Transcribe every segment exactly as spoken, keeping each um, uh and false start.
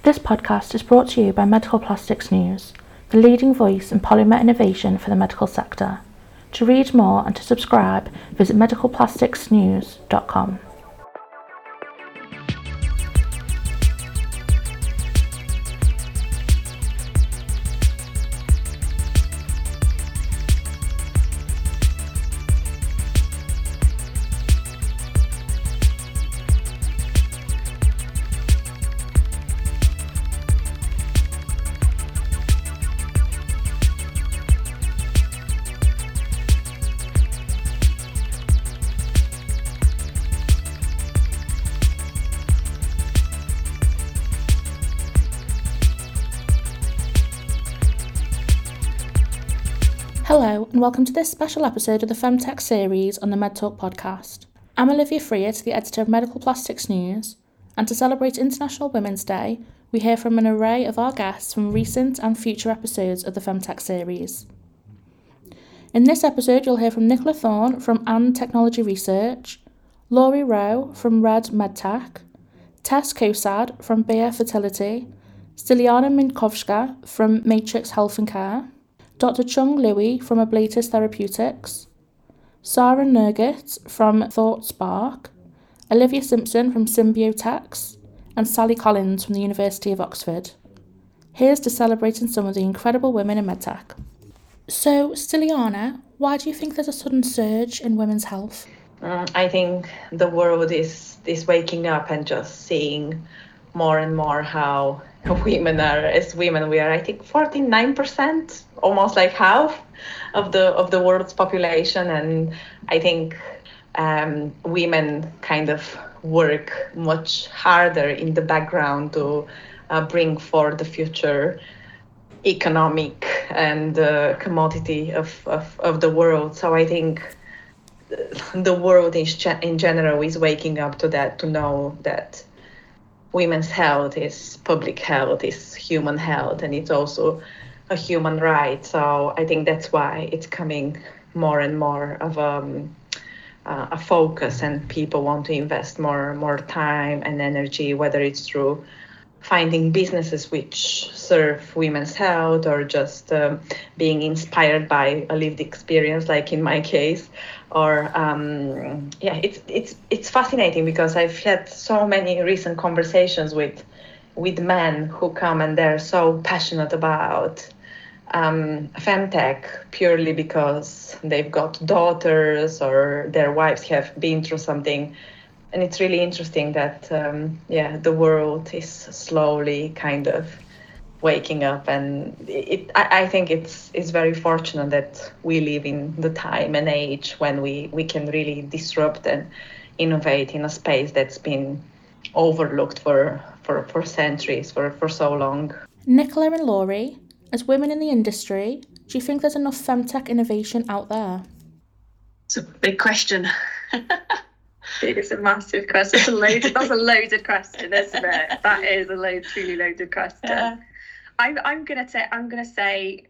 This podcast is brought to you by Medical Plastics News, the leading voice in polymer innovation for the medical sector. To read more and to subscribe, visit medical plastics news dot com. Hello and welcome to this special episode of the Femtech series on the MedTalk podcast. I'm Olivia Freert, the editor of Medical Plastics News, and to celebrate International Women's Day, we hear from an array of our guests from recent and future episodes of the Femtech series. In this episode, you'll hear from Nicola Thorne from And Technology Research, Laurie Rowe from Red MedTech, Tess Kosad from Bayer Fertility, Stiliana Minkovska from Matrix Health and Care, Doctor Chung Louie from Ablatus Therapeutics, Sarah Nurgit from ThoughtSpark, Olivia Simpson from Symbiotex, and Sally Collins from the University of Oxford. Here's to celebrating some of the incredible women in medtech. So, Stiliana, why do you think there's a sudden surge in women's health? Um, I think the world is, is waking up and just seeing more and more how women are, as women, we are, I think, forty-nine percent, almost like half of the of the world's population. And I think um, women kind of work much harder in the background to uh, bring forward the future economic and uh, commodity of, of, of the world. So I think the world is, in general is waking up to that, to know that women's health is public health, is human health, and it's also a human right. So I think that's why it's coming more and more of um, uh, a focus, and people want to invest more more time and energy, whether it's through finding businesses which serve women's health, or just um, being inspired by a lived experience, like in my case. Or um, yeah, it's it's it's fascinating because I've had so many recent conversations with with men who come and they're so passionate about um, femtech purely because they've got daughters or their wives have been through something. And it's really interesting that, um, yeah, the world is slowly kind of waking up. And it, I, I think it's it's very fortunate that we live in the time and age when we, we can really disrupt and innovate in a space that's been overlooked for, for, for centuries, for, for so long. Nicola and Laurie, as women in the industry, do you think there's enough femtech innovation out there? It's a big question. It's a massive question. That's a loaded, that's a loaded question, isn't it? That is a load, truly loaded question. Yeah. I'm, I'm gonna say, I'm gonna say,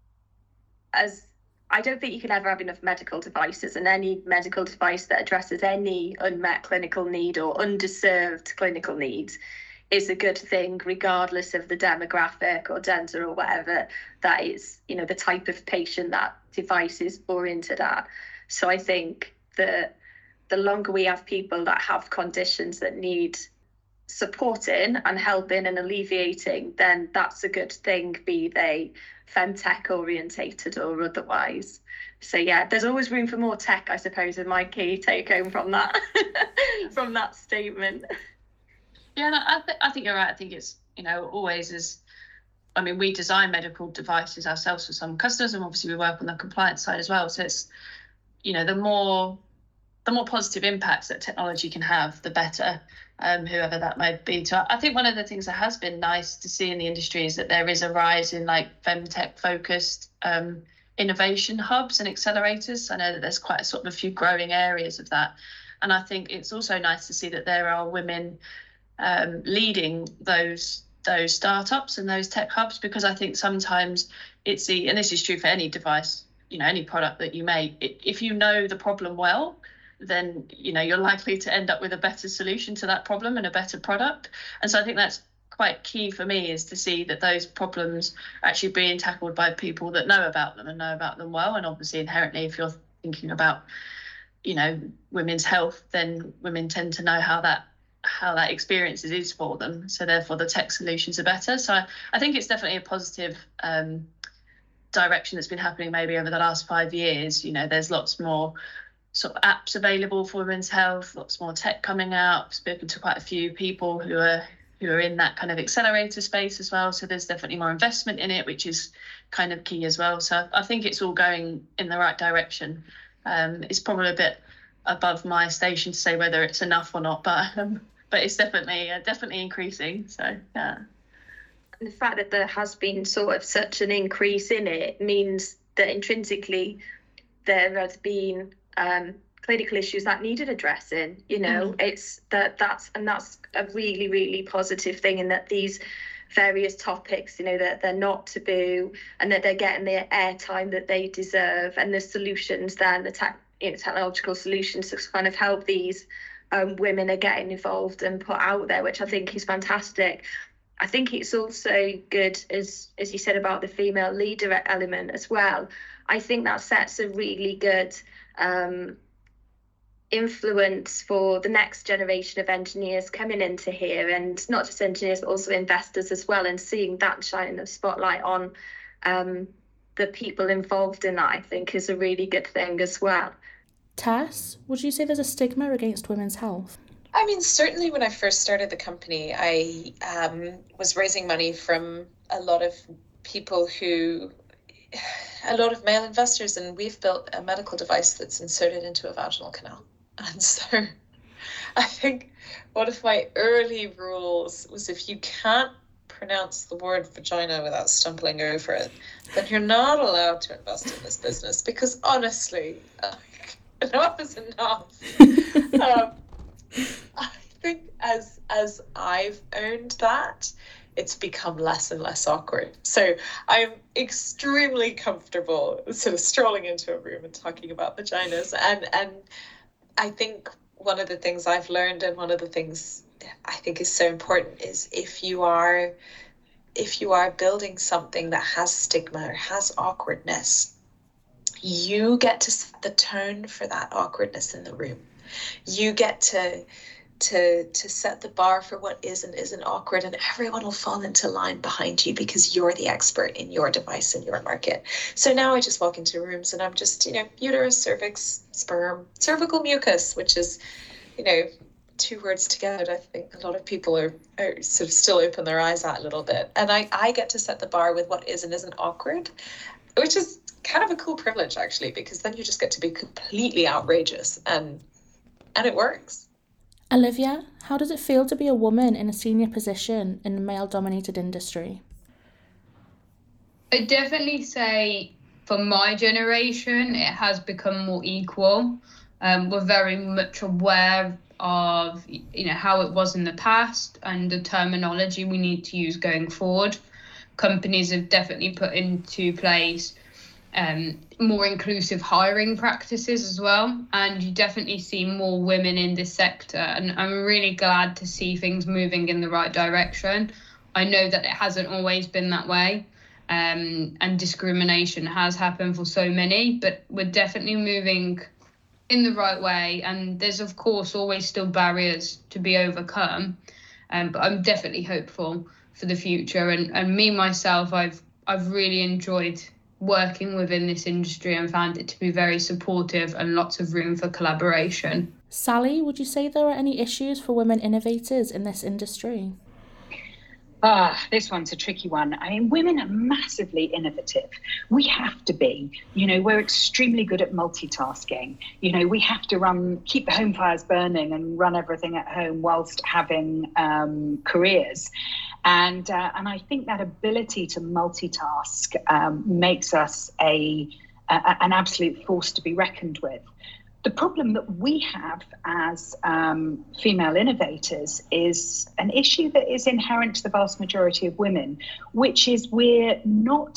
as I don't think you can ever have enough medical devices, and any medical device that addresses any unmet clinical need or underserved clinical needs is a good thing, regardless of the demographic or gender or whatever that is, you know, the type of patient that device is oriented at. So I think that the longer we have people that have conditions that need supporting and helping and alleviating, then that's a good thing, be they femtech orientated or otherwise. So yeah, there's always room for more tech, I suppose, is my key take home from that from that statement. Yeah, no, I, th- I think you're right. I think it's, you know, always is, I mean, we design medical devices ourselves for some customers, and obviously we work on the compliance side as well. So it's, you know, the more the more positive impacts that technology can have, the better, um, whoever that might be. So I think one of the things that has been nice to see in the industry is that there is a rise in like femtech focused um, innovation hubs and accelerators. I know that there's quite a sort of a few growing areas of that. And I think it's also nice to see that there are women um, leading those those startups and those tech hubs, because I think sometimes it's the, and this is true for any device, you know, any product that you make, it, if you know the problem well, then, you know, you're likely to end up with a better solution to that problem and a better product. And so I think that's quite key for me is to see that those problems are actually being tackled by people that know about them and know about them well. And obviously inherently, if you're thinking about, you know, women's health, then women tend to know how that how that experience is for them. So therefore the tech solutions are better. So I, I think it's definitely a positive um, direction that's been happening maybe over the last five years. You know, there's lots more sort of apps available for women's health, lots more tech coming out. I've spoken to quite a few people who are who are in that kind of accelerator space as well. So there's definitely more investment in it, which is kind of key as well. So I think it's all going in the right direction. Um, it's probably a bit above my station to say whether it's enough or not, but um, but it's definitely uh, definitely increasing. So yeah. And the fact that there has been sort of such an increase in it means that intrinsically there has been um, clinical issues that needed addressing. You know, mm. it's that that's and that's a really really positive thing, in that these various topics, you know, that they're not taboo and that they're getting the airtime that they deserve, and the solutions then the tech, you know, technological solutions to kind of help these um, women are getting involved and put out there, which I think is fantastic. I think it's also good, as as you said, about the female leader element as well. I think that sets a really good um, influence for the next generation of engineers coming into here, and not just engineers but also investors as well, and seeing that shining the spotlight on um, the people involved in that, I think, is a really good thing as well. Tess, would you say there's a stigma against women's health? I mean, certainly when I first started the company, I um, was raising money from a lot of people who, a lot of male investors, and we've built a medical device that's inserted into a vaginal canal. And so I think one of my early rules was, if you can't pronounce the word vagina without stumbling over it, then you're not allowed to invest in this business, because honestly, enough is enough. um, I think as as I've owned that, it's become less and less awkward. So I'm extremely comfortable sort of strolling into a room and talking about vaginas. And and I think one of the things I've learned, and one of the things I think is so important, is if you are if you are building something that has stigma or has awkwardness, you get to set the tone for that awkwardness in the room. You get to to to set the bar for what is and isn't awkward, and everyone will fall into line behind you because you're the expert in your device and your market. So now I just walk into rooms and I'm just, you know, uterus, cervix, sperm, cervical mucus, which is, you know, two words together. I think a lot of people are, are sort of still open their eyes at a little bit. And I, I get to set the bar with what is and isn't awkward, which is kind of a cool privilege, actually, because then you just get to be completely outrageous, and and it works. Olivia, how does it feel to be a woman in a senior position in a male-dominated industry? I'd definitely say for my generation, it has become more equal. Um, we're very much aware of, you know, how it was in the past and the terminology we need to use going forward. Companies have definitely put into place um, more inclusive hiring practices as well. And you definitely see more women in this sector. And I'm really glad to see things moving in the right direction. I know that it hasn't always been that way. Um, and discrimination has happened for so many, but we're definitely moving in the right way. And there's, of course, always still barriers to be overcome. Um, but I'm definitely hopeful for the future. And, and me, myself, I've I've really enjoyed working within this industry and found it to be very supportive and lots of room for collaboration. Sally, would you say there are any issues for women innovators in this industry? Ah, this one's a tricky one. I mean, women are massively innovative. We have to be. You know, we're extremely good at multitasking. You know, we have to run, keep the home fires burning and run everything at home whilst having um, careers. And uh, and I think that ability to multitask um, makes us a, a an absolute force to be reckoned with. The problem that we have as um, female innovators is an issue that is inherent to the vast majority of women, which is we're not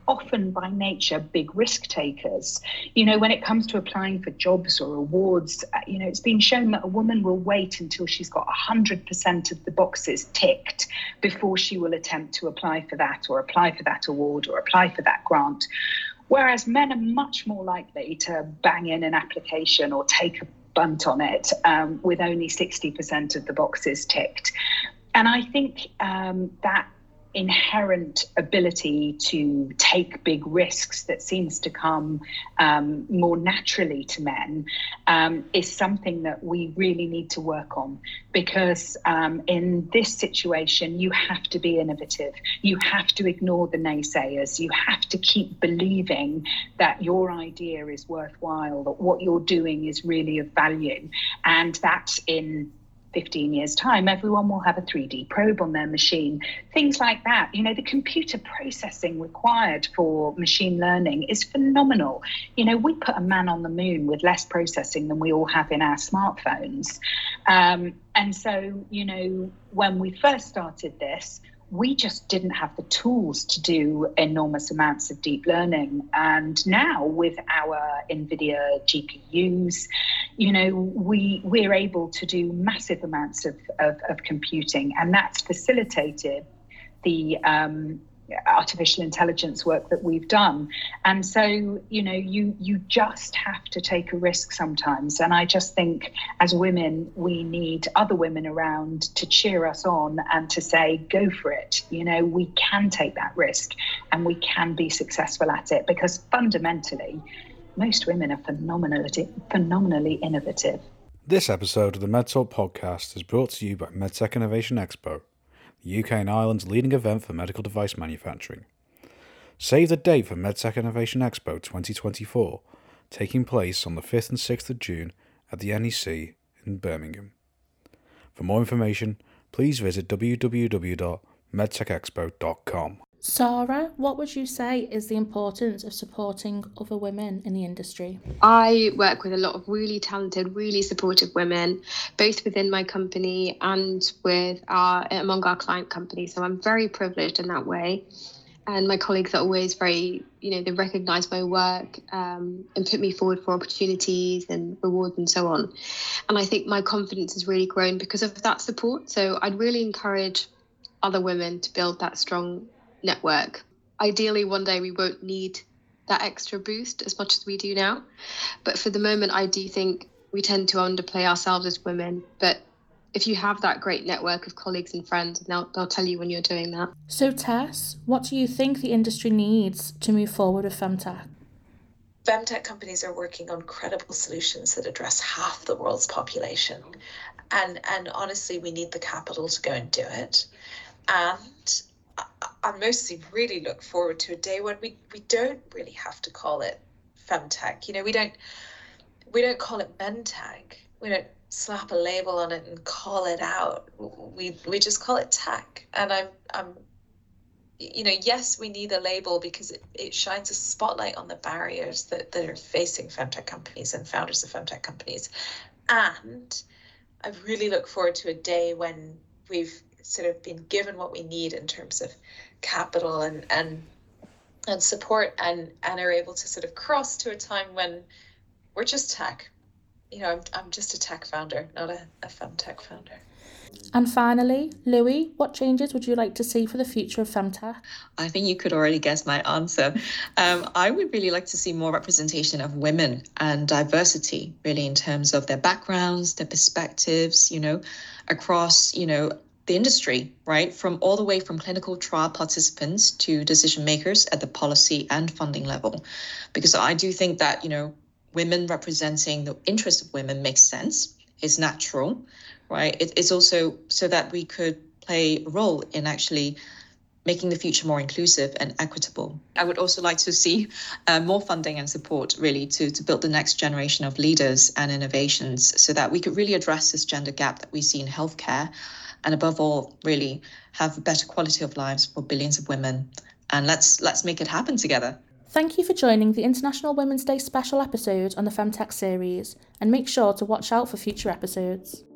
often by nature big risk takers. You know, when it comes to applying for jobs or awards, you know, it's been shown that a woman will wait until she's got one hundred percent of the boxes ticked before she will attempt to apply for that or apply for that award or apply for that grant. Whereas men are much more likely to bang in an application or take a bunt on it um, with only sixty percent of the boxes ticked. And I think um, that inherent ability to take big risks that seems to come um, more naturally to men um, is something that we really need to work on, because um, in this situation you have to be innovative, you have to ignore the naysayers, you have to keep believing that your idea is worthwhile, that what you're doing is really of value, and that in fifteen years time everyone will have a three D probe on their machine, things like that. You know, the computer processing required for machine learning is phenomenal. You know, we put a man on the moon with less processing than we all have in our smartphones. Um, and so, you know, when we first started this, we just didn't have the tools to do enormous amounts of deep learning. And now with our NVIDIA G P Us, you know, we, we're able to do massive amounts of, of, of computing, and that's facilitated the um, artificial intelligence work that we've done. And so, you know, you you just have to take a risk sometimes. And I just think as women, we need other women around to cheer us on and to say, go for it. You know, we can take that risk and we can be successful at it, because fundamentally, most women are phenomenally, phenomenally innovative. This episode of the MedTalk podcast is brought to you by MedTech Innovation Expo, the U K and Ireland's leading event for medical device manufacturing. Save the date for MedTech Innovation Expo twenty twenty-four, taking place on the fifth and sixth of June at the N E C in Birmingham. For more information, please visit w w w dot medtech expo dot com. Sarah, what would you say is the importance of supporting other women in the industry? I work with a lot of really talented, really supportive women, both within my company and with our among our client companies. So I'm very privileged in that way. And my colleagues are always very, you know, they recognise my work um, and put me forward for opportunities and rewards and so on. And I think my confidence has really grown because of that support. So I'd really encourage other women to build that strong network. Ideally, one day we won't need that extra boost as much as we do now. But for the moment, I do think we tend to underplay ourselves as women. But if you have that great network of colleagues and friends, they'll, they'll tell you when you're doing that. So Tess, what do you think the industry needs to move forward with femtech? Femtech companies are working on credible solutions that address half the world's population. And, and honestly, we need the capital to go and do it. And I mostly really look forward to a day when we, we don't really have to call it femtech. You know, we don't we don't call it mentech. We don't slap a label on it and call it out. We we just call it tech. And I'm I'm you know, yes, we need a label because it, it shines a spotlight on the barriers that, that are facing femtech companies and founders of femtech companies. And I really look forward to a day when we've sort of been given what we need in terms of capital and and and support, and and are able to sort of cross to a time when we're just tech. You know, I'm I'm just a tech founder, not a, a femtech founder. And finally, Louis, what changes would you like to see for the future of femtech? I think you could already guess my answer. Um, I would really like to see more representation of women and diversity, really, in terms of their backgrounds, their perspectives, you know, across, you know, the industry, right? From all the way from clinical trial participants to decision makers at the policy and funding level. Because I do think that, you know, women representing the interests of women makes sense. It's natural, right? It, it's also so that we could play a role in actually making the future more inclusive and equitable. I would also like to see uh, more funding and support, really, to, to build the next generation of leaders and innovations so that we could really address this gender gap that we see in healthcare, and above all, really have a better quality of lives for billions of women. And let's let's make it happen together. Thank you for joining the International Women's Day special episode on the Femtech series, and make sure to watch out for future episodes.